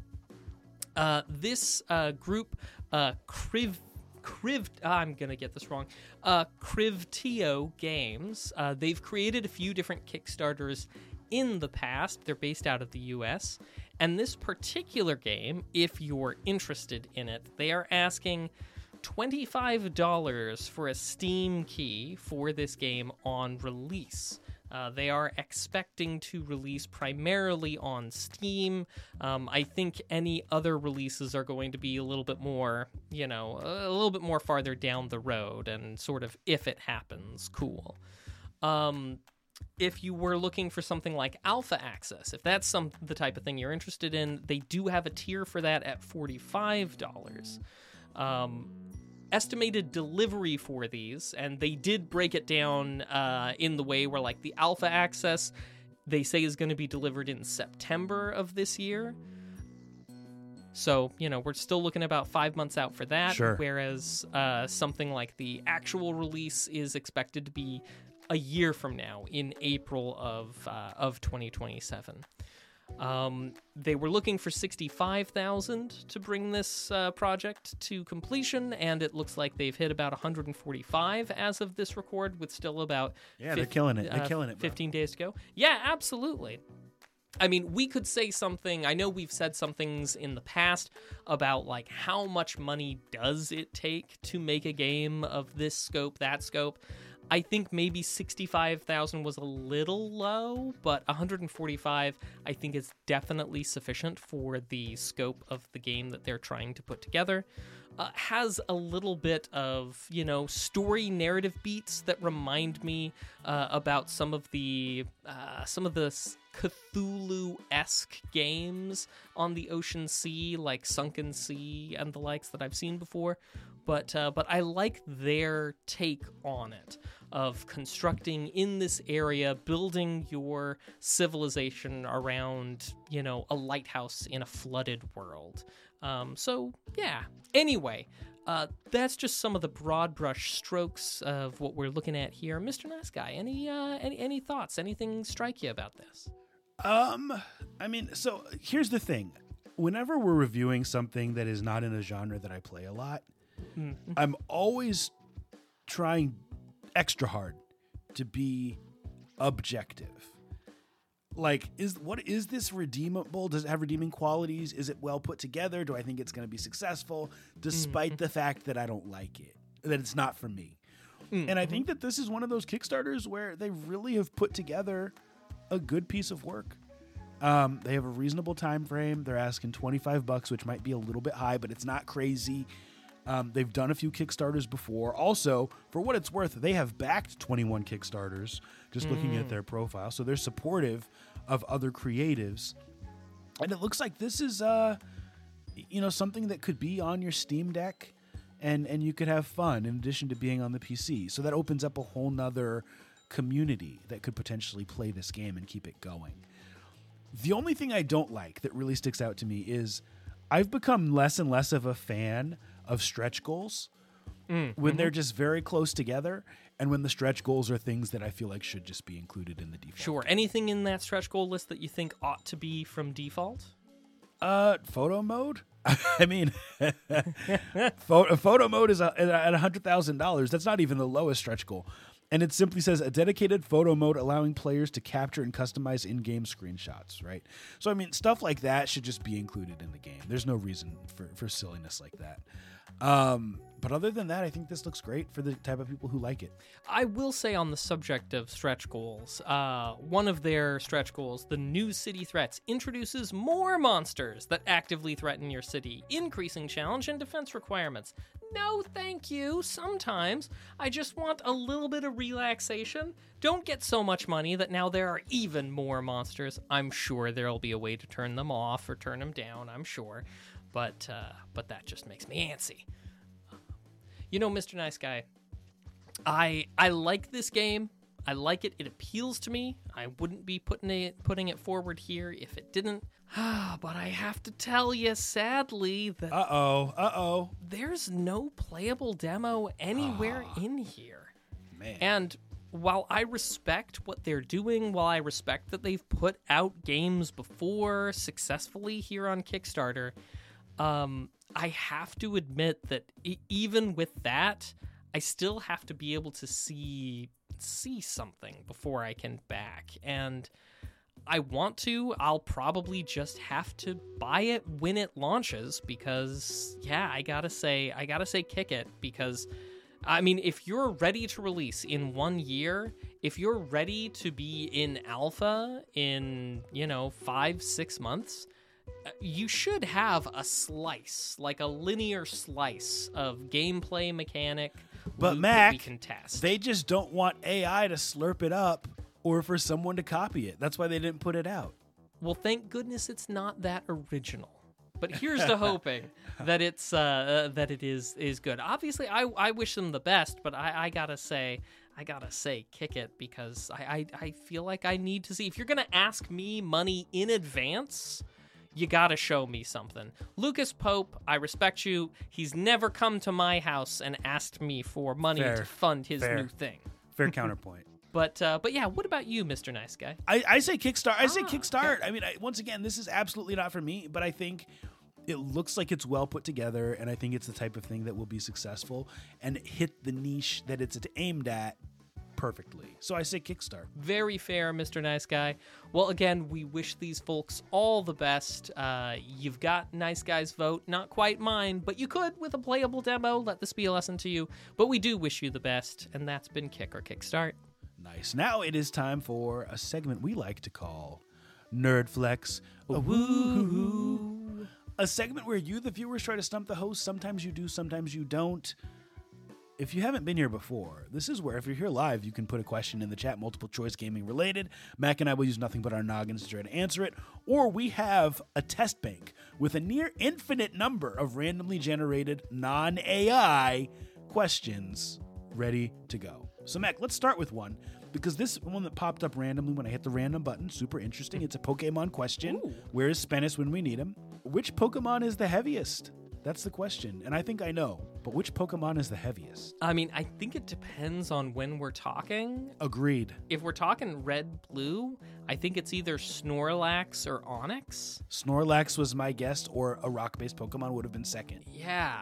this group, I'm going to get this wrong, Crivtio Games, they've created a few different Kickstarters in the past. They're based out of the US. And this particular game, if you're interested in it, they are asking $25 for a Steam key for this game on release. They are expecting to release primarily on Steam. I think any other releases are going to be a little bit more, you know, a little bit more farther down the road and sort of if it happens, cool. If you were looking for something like Alpha Access, if that's the type of thing you're interested in, they do have a tier for that at $45. Estimated delivery for these, and they did break it down in the way where, like, the Alpha Access, they say is going to be delivered in September of this year. So, you know, we're still looking about 5 months out for that, Sure. Whereas something like the actual release is expected to be a year from now, in April of 2027. They were looking for $65,000 to bring this project to completion, and it looks like they've hit about $145 as of this record, with still about they're killing it. They're killing it, bro. 15 days to go. Yeah, absolutely. I mean, we could say something. I know we've said some things in the past about, like, how much money does it take to make a game of this scope, that scope. I think maybe 65,000 was a little low, but 145 I think is definitely sufficient for the scope of the game that they're trying to put together. Has a little bit of, story narrative beats that remind me about some of the Cthulhu-esque games on the ocean sea, like Sunken Sea and the likes that I've seen before. But I like their take on it, of constructing in this area, building your civilization around, a lighthouse in a flooded world. So, yeah. Anyway, that's just some of the broad brush strokes of what we're looking at here. Mr. Nice Guy, any thoughts? Anything strike you about this? So here's the thing. Whenever we're reviewing something that is not in a genre that I play a lot, I'm always trying extra hard to be objective. Like, is this redeemable? Does it have redeeming qualities? Is it well put together? Do I think it's going to be successful, despite the fact that I don't like it, that it's not for me? And I think that this is one of those Kickstarters where they really have put together a good piece of work. They have a reasonable time frame. They're asking $25, which might be a little bit high, but it's not crazy. They've done a few Kickstarters before. Also, for what it's worth, they have backed 21 Kickstarters, just looking at their profile. So they're supportive of other creatives. And it looks like this is, something that could be on your Steam Deck and you could have fun in addition to being on the PC. So that opens up a whole nother community that could potentially play this game and keep it going. The only thing I don't like that really sticks out to me is I've become less and less of a fan of stretch goals when they're just very close together, and when the stretch goals are things that I feel like should just be included in the default. Sure. Anything in that stretch goal list that you think ought to be from default? Photo mode? I mean, photo mode is at $100,000. That's not even the lowest stretch goal. And it simply says a dedicated photo mode allowing players to capture and customize in-game screenshots, right? So, I mean, stuff like that should just be included in the game. There's no reason for silliness like that. But other than that, I think this looks great for the type of people who like it. I will say on the subject of stretch goals, one of their stretch goals, the new city threats, introduces more monsters that actively threaten your city, increasing challenge and defense requirements. No, thank you. Sometimes I just want a little bit of relaxation. Don't get so much money that now there are even more monsters. I'm sure there'll be a way to turn them off or turn them down, I'm sure. But that just makes me antsy. Mr. Nice Guy, I like this game. I like it. It appeals to me. I wouldn't be putting it forward here if it didn't. But I have to tell you, sadly, that there's no playable demo anywhere in here. Man. And while I respect what they're doing, while I respect that they've put out games before successfully here on Kickstarter, I have to admit that even with that, I still have to be able to see something before I can back. And I want to. I'll probably just have to buy it when it launches because, yeah, I gotta say kick it because, I mean, if you're ready to release in 1 year, if you're ready to be in alpha in, 5-6 months, you should have a slice, like a linear slice of gameplay mechanic. But Mac, we can test. They just don't want AI to slurp it up or for someone to copy it. That's why they didn't put it out. Well, thank goodness it's not that original. But here's to hoping that it's that it is good. Obviously, I wish them the best, but I gotta say, kick it because I feel like I need to see. If you're gonna ask me money in advance, you gotta show me something. Lucas Pope, I respect you. He's never come to my house and asked me for money to fund his new thing. Fair counterpoint. But yeah, what about you, Mr. Nice Guy? I say Kickstart. I say Kickstart. Okay. I mean, once again, this is absolutely not for me, but I think it looks like it's well put together, and I think it's the type of thing that will be successful and hit the niche that it's aimed at perfectly. So I say kickstart. Very fair, Mr. Nice Guy. Well, again, we wish these folks all the best. You've got Nice Guy's vote, not quite mine, but you could, with a playable demo, let this be a lesson to you. But we do wish you the best, and that's been Kick or Kickstart. Nice. Now it is time for a segment we like to call Nerd Flex. Woo-hoo. A segment where you, the viewers, try to stump the host. Sometimes you do, sometimes you don't. If you haven't been here before, this is where if you're here live, you can put a question in the chat, multiple choice gaming related. Mac and I will use nothing but our noggins to try to answer it. Or we have a test bank with a near infinite number of randomly generated non-AI questions ready to go. So Mac, let's start with one, because this one that popped up randomly when I hit the random button, super interesting. It's a Pokemon question. Ooh. Where is Spennis when we need him? Which Pokemon is the heaviest? That's the question. And I think I know, but which Pokemon is the heaviest? I mean, I think it depends on when we're talking. Agreed. If we're talking red, blue, I think it's either Snorlax or Onix. Snorlax was my guess, or a rock-based Pokemon would have been second. Yeah,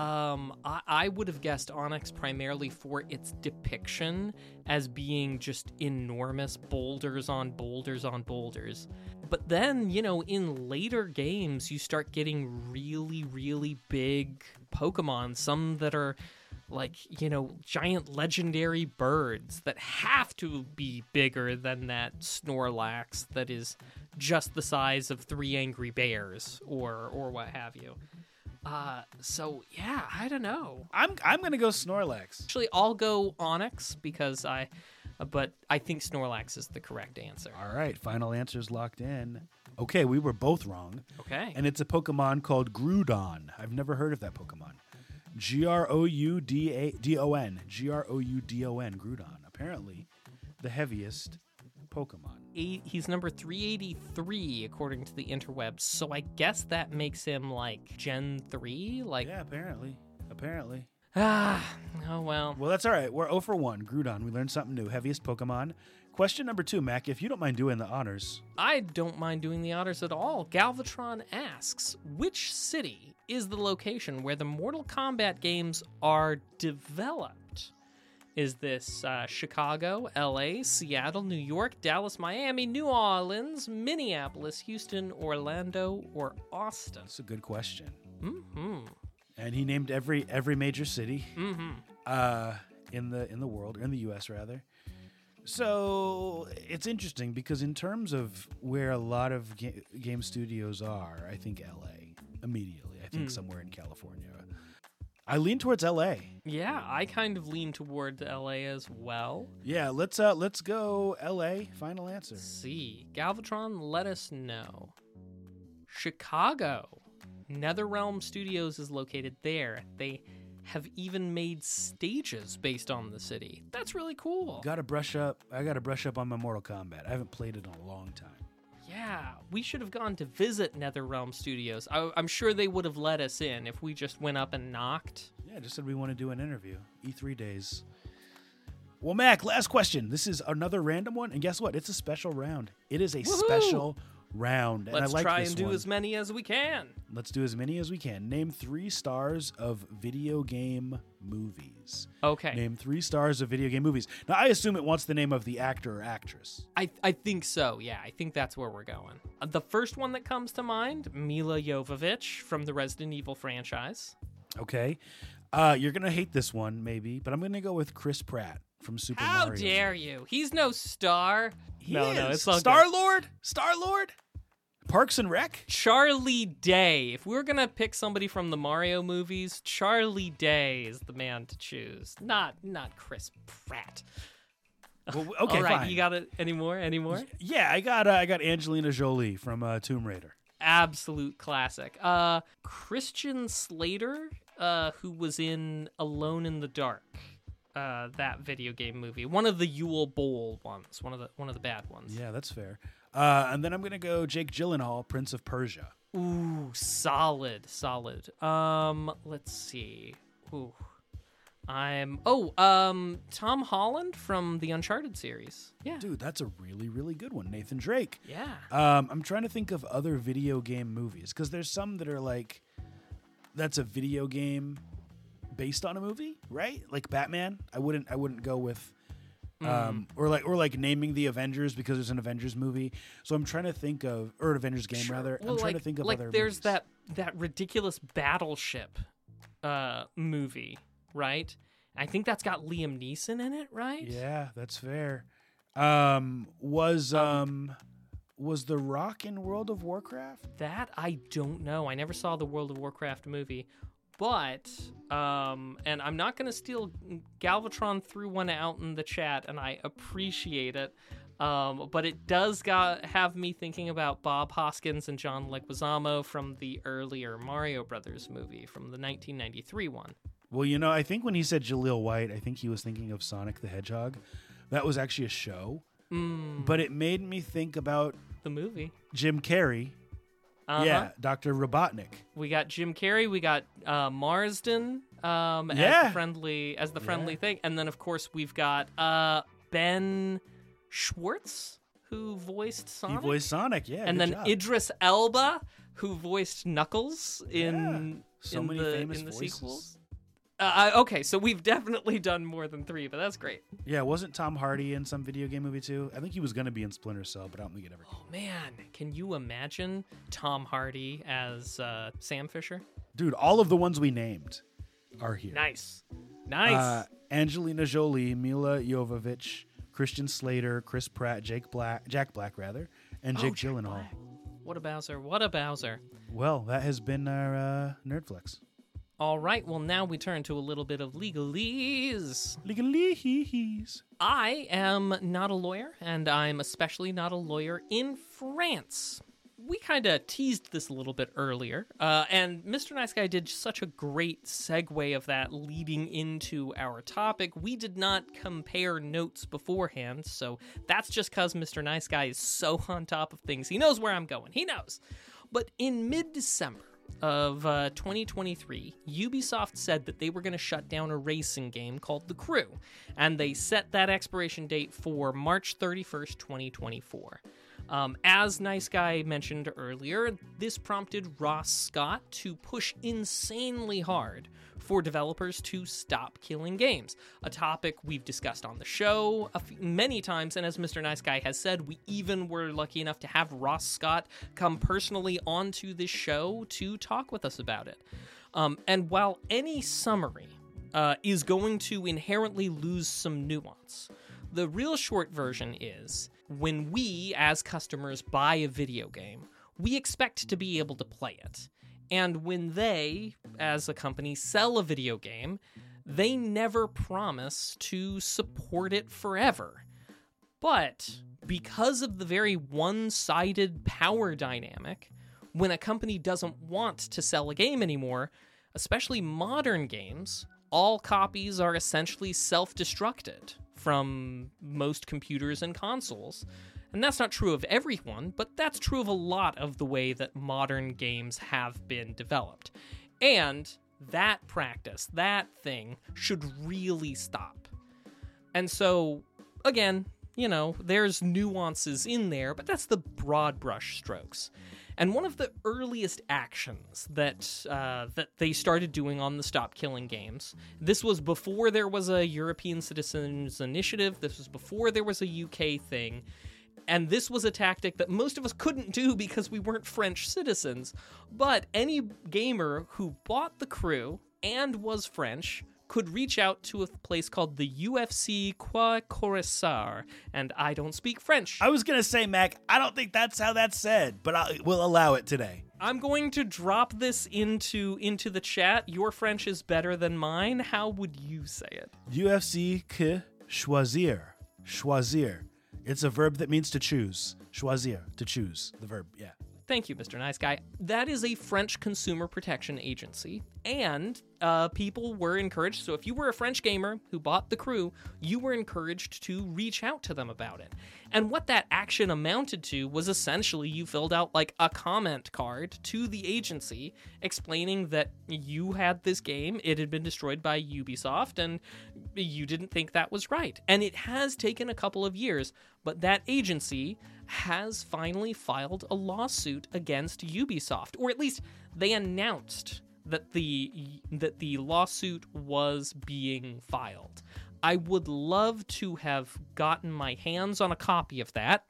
I would have guessed Onix primarily for its depiction as being just enormous boulders on boulders on boulders. But then, in later games, you start getting really, really big Pokemon, some that are like, giant legendary birds that have to be bigger than that Snorlax that is just the size of 3 angry bears or what have you. So yeah, I don't know. I'm gonna go Snorlax. Actually, I'll go Onix but I think Snorlax is the correct answer. All right, final answer's locked in. Okay, we were both wrong. Okay. And it's a Pokemon called Groudon. I've never heard of that Pokemon. Groudon. Groudon. Groudon. Apparently, the heaviest Pokemon. He's number 383 according to the interwebs. So I guess that makes him like Gen 3. Yeah, apparently. Oh well. Well, that's all right. We're 0 for 1. Groudon. We learned something new. Heaviest Pokemon. Question number 2, Mac, if you don't mind doing the honors. I don't mind doing the honors at all. Galvatron asks, which city is the location where the Mortal Kombat games are developed? Is this Chicago, LA, Seattle, New York, Dallas, Miami, New Orleans, Minneapolis, Houston, Orlando, or Austin? That's a good question. Mm-hmm. And he named every major city Mm-hmm. in the world, or in the U.S. rather. So it's interesting because in terms of where a lot of game studios are, I think L.A. immediately. I think somewhere in California. I lean towards L.A. Yeah, I kind of lean toward LA as well. Yeah, let's go L.A. Final answer. Let's see, Galvatron, let us know. Chicago. NetherRealm Studios is located there. They have even made stages based on the city. That's really cool. I gotta brush up on my Mortal Kombat. I haven't played it in a long time. Yeah, we should have gone to visit NetherRealm Studios. I'm sure they would have let us in if we just went up and knocked. Yeah, just said we want to do an interview. E3 days. Well, Mac, last question. This is another random one, and guess what? It's a special round. It is a special round. And Let's I like try this and do one. as many as we can. Let's do as many as we can. Name 3 stars of video game movies. Okay. Name 3 stars of video game movies. Now, I assume it wants the name of the actor or actress. I think so, yeah. I think that's where we're going. The first one that comes to mind, Mila Jovovich from the Resident Evil franchise. Okay. You're going to hate this one, maybe, but I'm going to go with Chris Pratt from Super How Mario. dare you? He's no star. No, it's all good. Star-Lord? Star-Lord? Parks and Rec? Charlie Day. If we're going to pick somebody from the Mario movies, Charlie Day is the man to choose. Not Chris Pratt. Well, okay, all right, fine. you got it? Any more? Yeah, I got Angelina Jolie from Tomb Raider. Absolute classic. Christian Slater, who was in Alone in the Dark. That video game movie, one of the Yule Bowl ones, one of the bad ones. Yeah, that's fair. And then I'm gonna go Jake Gyllenhaal, Prince of Persia. Ooh, solid. Let's see. Ooh, Tom Holland from the Uncharted series. Yeah, Dude, that's a really, really good one. Nathan Drake. yeah. I'm trying to think of other video game movies because there's some that are like, that's a video game based on a movie, right? Like Batman. I wouldn't go with or like naming the Avengers because there's an Avengers movie. So I'm trying to think of, or an Avengers game rather. Well, I'm trying to think of like other there's movies. that ridiculous Battleship movie, right? I think that's got Liam Neeson in it, right? Yeah, that's fair. Was The Rock in World of Warcraft? That I don't know. I never saw the World of Warcraft movie. But, and I'm not going to steal, Galvatron threw one out in the chat, and I appreciate it. But it does have me thinking about Bob Hoskins and John Leguizamo from the earlier Mario Brothers movie, from the 1993 one. Well, I think when he said Jaleel White, I think he was thinking of Sonic the Hedgehog. That was actually a show. But it made me think about The movie. Jim Carrey. Yeah, Dr. Robotnik. We got Jim Carrey. We got Marsden as the friendly thing, and then of course we've got Ben Schwartz who voiced Sonic. He voiced Sonic, yeah. And good then job. Idris Elba who voiced Knuckles in many famous the voices. sequels. Okay, so we've definitely done more than 3, but that's great. Yeah, wasn't Tom Hardy in some video game movie too? I think he was going to be in Splinter Cell, but I don't think it ever came. Oh man, can you imagine Tom Hardy as Sam Fisher? Dude, all of the ones we named are here. Nice. Angelina Jolie, Mila Jovovich, Christian Slater, Chris Pratt, Jack Black, and Jake Gyllenhaal. Black. What a Bowser. Well, that has been our Nerdflex. All right, well, now we turn to a little bit of legalese. Legalese. I am not a lawyer, and I'm especially not a lawyer in France. We kind of teased this a little bit earlier, and Mr. Nice Guy did such a great segue of that leading into our topic. We did not compare notes beforehand, so that's just because Mr. Nice Guy is so on top of things. He knows where I'm going. He knows. But in mid-December of 2023, Ubisoft said that they were going to shut down a racing game called The Crew, and they set that expiration date for March 31st, 2024. As Nice Guy mentioned earlier, this prompted Ross Scott to push insanely hard for developers to stop killing games, a topic we've discussed on the show many times, and as Mr. Nice Guy has said, we even were lucky enough to have Ross Scott come personally onto this show to talk with us about it. And while any summary is going to inherently lose some nuance, the real short version is, when we, as customers, buy a video game, we expect to be able to play it. And when they, as a company, sell a video game, they never promise to support it forever. But because of the very one-sided power dynamic, when a company doesn't want to sell a game anymore, especially modern games, all copies are essentially self-destructed from most computers and consoles. And that's not true of everyone, but that's true of a lot of the way that modern games have been developed. And that practice, that thing, should really stop. And so, again, there's nuances in there, but that's the broad brush strokes. And one of the earliest actions that they started doing on the Stop Killing Games, this was before there was a European Citizens Initiative, this was before there was a UK thing, and this was a tactic that most of us couldn't do because we weren't French citizens, but any gamer who bought The Crew and was French could reach out to a place called the UFC Croix Corsar, and I don't speak French. I was going to say, Mac, I don't think that's how that's said, but we'll allow it today. I'm going to drop this into the chat. Your French is better than mine. How would you say it? UFC que choisir. Choisir. It's a verb that means to choose. Choisir, to choose. The verb, yeah. Thank you, Mr. Nice Guy. That is a French consumer protection agency, and people were encouraged. So if you were a French gamer who bought The Crew, you were encouraged to reach out to them about it. And what that action amounted to was essentially you filled out like a comment card to the agency explaining that you had this game, it had been destroyed by Ubisoft, and you didn't think that was right. And it has taken a couple of years, but that agency has finally filed a lawsuit against Ubisoft, or at least they announced that the lawsuit was being filed. I would love to have gotten my hands on a copy of that.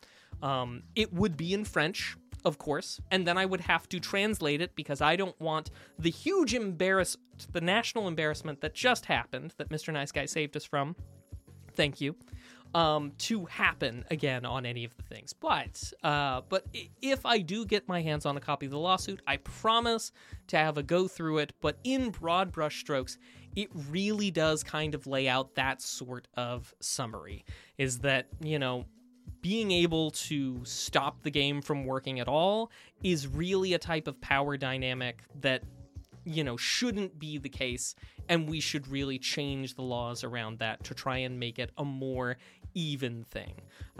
It would be in French, of course, and then I would have to translate it because I don't want the huge the national embarrassment that just happened, that Mr. Nice Guy saved us from. Thank you. To happen again on any of the things. But if I do get my hands on a copy of the lawsuit, I promise to have a go through it, but in broad brushstrokes, it really does kind of lay out that sort of summary, is that, being able to stop the game from working at all is really a type of power dynamic that, shouldn't be the case, and we should really change the laws around that to try and make it a more even thing.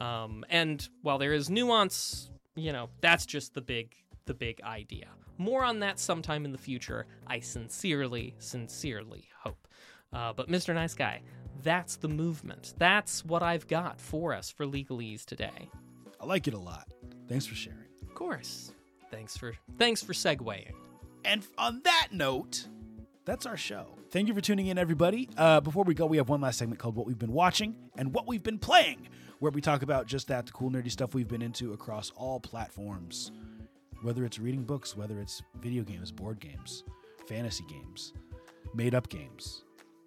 And while there is nuance, that's just the big idea. More on that sometime in the future, I sincerely hope. But Mr. Nice Guy, that's the movement. That's what I've got for us for Legalese today. I like it a lot. Thanks for sharing. Of course. Thanks for segueing. And on that note, that's our show. Thank you for tuning in, everybody. Before we go, we have one last segment called What We've Been Watching and What We've Been Playing, where we talk about just that, the cool, nerdy stuff we've been into across all platforms. Whether it's reading books, whether it's video games, board games, fantasy games, made-up games,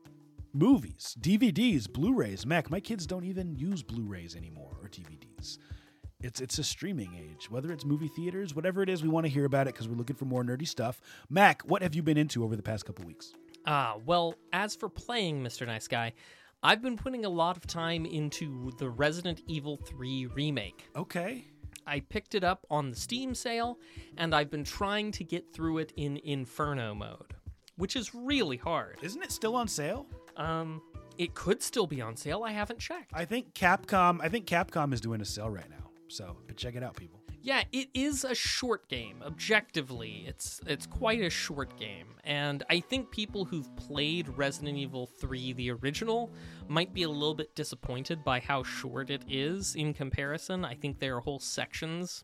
movies, DVDs, Blu-rays. Mac, my kids don't even use Blu-rays anymore or DVDs. It's a streaming age. Whether it's movie theaters, whatever it is, we want to hear about it because we're looking for more nerdy stuff. Mac, what have you been into over the past couple weeks? Well, as for playing Mr. Nice Guy, I've been putting a lot of time into the Resident Evil 3 remake. Okay. I picked it up on the Steam sale, and I've been trying to get through it in Inferno mode, which is really hard. Isn't it still on sale? It could still be on sale. I haven't checked. I think Capcom is doing a sale right now. So, but check it out, people. Yeah, it is a short game. Objectively, it's quite a short game. And I think people who've played Resident Evil 3, the original, might be a little bit disappointed by how short it is in comparison. I think there are whole sections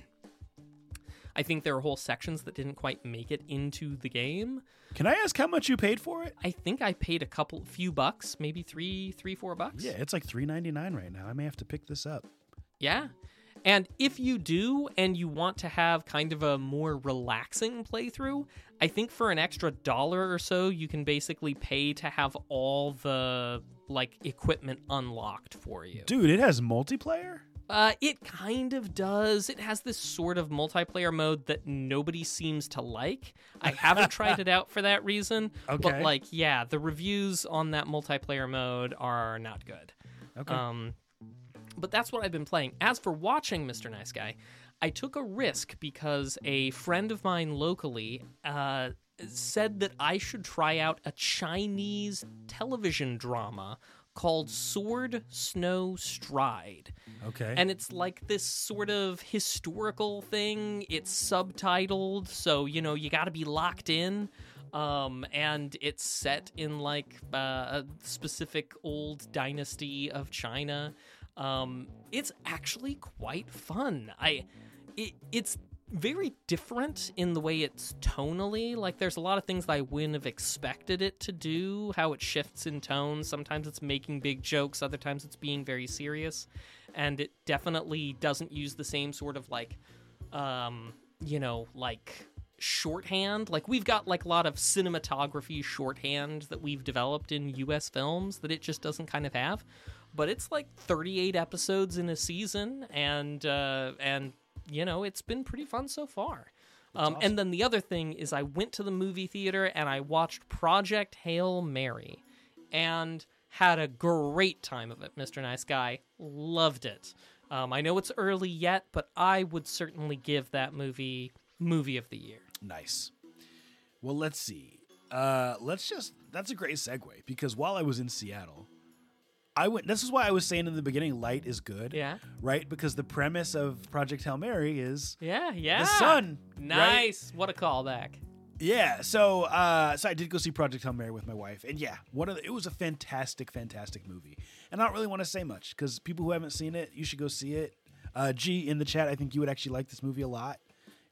that didn't quite make it into the game. Can I ask how much you paid for it? I think I paid a few bucks, maybe $4. Yeah, it's like $3.99 right now. I may have to pick this up. Yeah. And if you do, and you want to have kind of a more relaxing playthrough, I think for an extra $1 or so, you can basically pay to have all the, equipment unlocked for you. Dude, it has multiplayer? It kind of does. It has this sort of multiplayer mode that nobody seems to like. I haven't tried it out for that reason. Okay. But, the reviews on that multiplayer mode are not good. Okay. But that's what I've been playing. As for watching Mr. Nice Guy, I took a risk because a friend of mine locally said that I should try out a Chinese television drama called Sword Snow Stride. Okay. And it's like this sort of historical thing. It's subtitled, so, you got to be locked in. And it's set in, a specific old dynasty of China. It's actually quite fun. It's very different in the way it's tonally. There's a lot of things that I wouldn't have expected it to do, how it shifts in tone. Sometimes it's making big jokes, other times it's being very serious. And it definitely doesn't use the same sort of shorthand. We've got a lot of cinematography shorthand that we've developed in US films that it just doesn't kind of have. But it's 38 episodes in a season, and it's been pretty fun so far. Awesome. And then the other thing is I went to the movie theater and I watched Project Hail Mary and had a great time of it, Mr. Nice Guy. Loved it. I know it's early yet, but I would certainly give that movie of the year. Nice. Well, let's see. That's a great segue, because while I was in Seattle, this is why I was saying in the beginning, light is good. Yeah. Right? Because the premise of Project Hail Mary is the sun. Nice. Right? What a callback. Yeah. So I did go see Project Hail Mary with my wife, and yeah, it was a fantastic, fantastic movie. And I don't really want to say much because people who haven't seen it, you should go see it. G in the chat, I think you would actually like this movie a lot.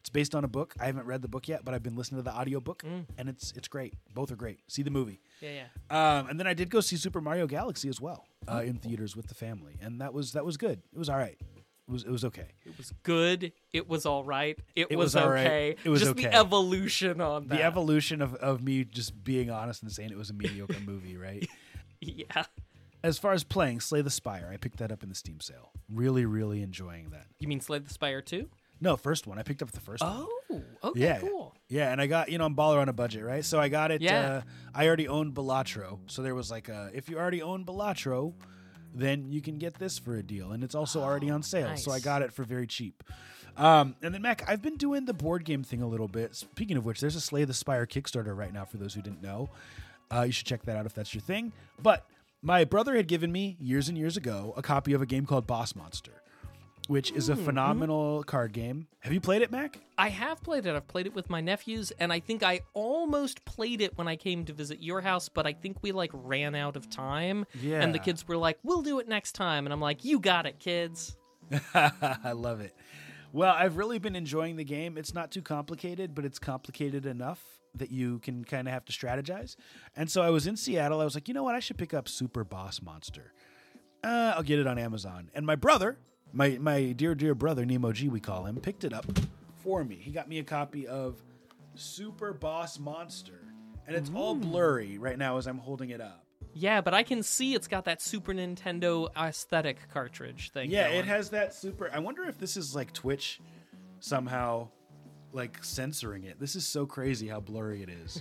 It's based on a book. I haven't read the book yet, but I've been listening to the audiobook, and it's great. Both are great. See the movie. Yeah. And then I did go see Super Mario Galaxy as well in theaters with the family, and that was good. It was all right. It was okay. It was good. It was all right. It was all okay. right. It was just okay. the evolution on that. The evolution of me just being honest and saying it was a mediocre movie, right? Yeah. As far as playing Slay the Spire, I picked that up in the Steam sale. Really, really enjoying that. You mean Slay the Spire 2? No, first one. I picked up the first one. Oh, okay, Yeah, cool. Yeah, and I got, I'm baller on a budget, right? So I got it. Yeah. I already owned Balatro. So there was like if you already own Balatro, then you can get this for a deal. And it's also already on sale. nice. So I got it for very cheap. And then, Mac, I've been doing the board game thing a little bit. Speaking of which, there's a Slay the Spire Kickstarter right now for those who didn't know. You should check that out if that's your thing. But my brother had given me, years and years ago, a copy of a game called Boss Monster, which is a phenomenal card game. Have you played it, Mac? I have played it. I've played it with my nephews, and I think I almost played it when I came to visit your house, but I think we ran out of time. Yeah. And the kids were like, "We'll do it next time." And I'm like, "You got it, kids." I love it. Well, I've really been enjoying the game. It's not too complicated, but it's complicated enough that you can kind of have to strategize. And so I was in Seattle. I was like, you know what? I should pick up Super Boss Monster. I'll get it on Amazon. And my brother, my dear, dear brother, Nemo G, we call him, picked it up for me. He got me a copy of Super Boss Monster. And it's all blurry right now as I'm holding it up. Yeah, but I can see it's got that Super Nintendo aesthetic cartridge thing. Yeah, going. it has that super... I wonder if this is like Twitch somehow censoring it. This is so crazy how blurry it is.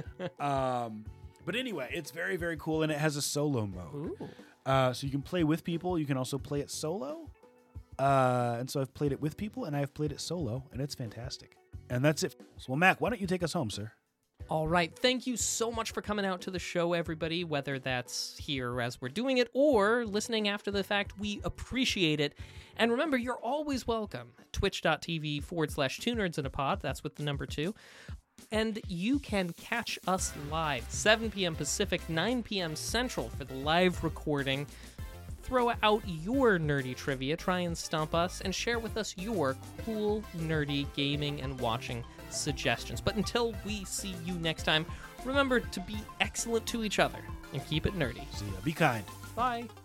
But anyway, it's very, very cool, and it has a solo mode. Ooh. So you can play with people. You can also play it solo. And so I've played it with people, and I've played it solo, and it's fantastic. And that's it. So, well, Mac, why don't you take us home, sir? All right. Thank you so much for coming out to the show, everybody, whether that's here as we're doing it or listening after the fact. We appreciate it. And remember, you're always welcome. Twitch.tv/2nerdsinapod. That's with the number 2. And you can catch us live, 7 p.m. Pacific, 9 p.m. Central for the live recording. Throw out your nerdy trivia, try and stump us, and share with us your cool, nerdy gaming and watching suggestions. But until we see you next time, remember to be excellent to each other and keep it nerdy. See ya. Be kind. Bye.